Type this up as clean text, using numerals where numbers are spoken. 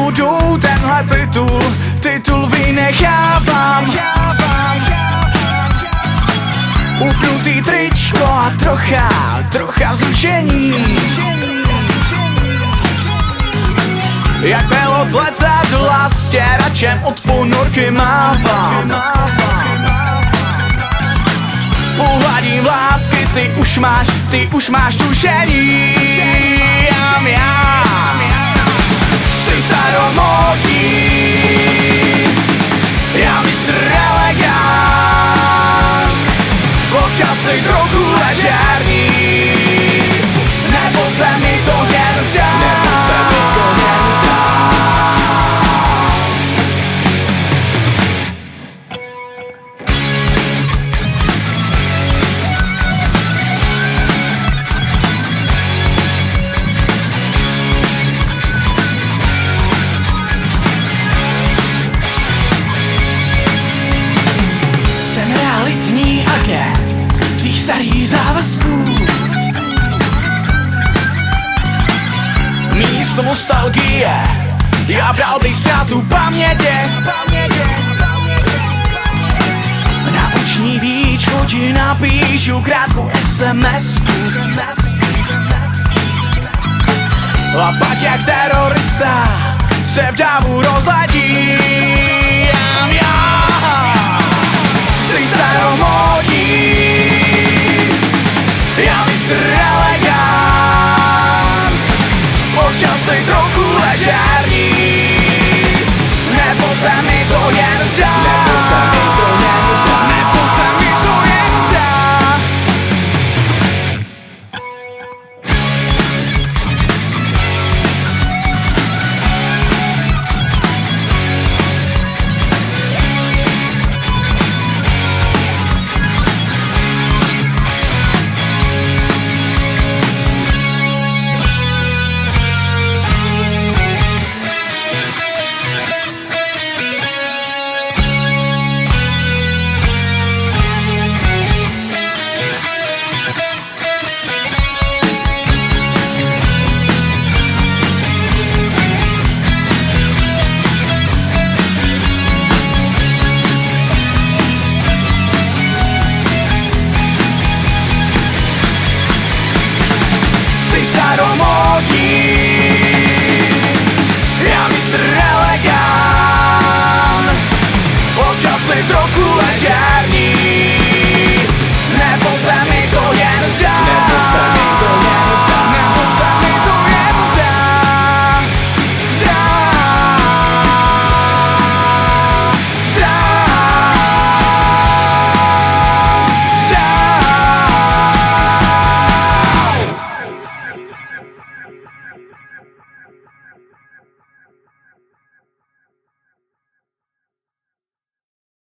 nebudu tenhle titul vynechávám. Upnutý tričko a trocha vzrušení. Jak pilot letadla s stěračem od ponorky mávám. Pohladím vlásky, ty už máš tušení. Já jsi staromódní, já mistr elegant, občas jsi trochu ležerní, nebo se mi to jen zdá. Tvých starých závazků, místo nostalgie, já bral bych ztrátu pamětě. Na oční víčko ti napíšu krátkou SMS-ku. A pak jak terorista se v dávu rozladím. Jsi staromódní, já mistr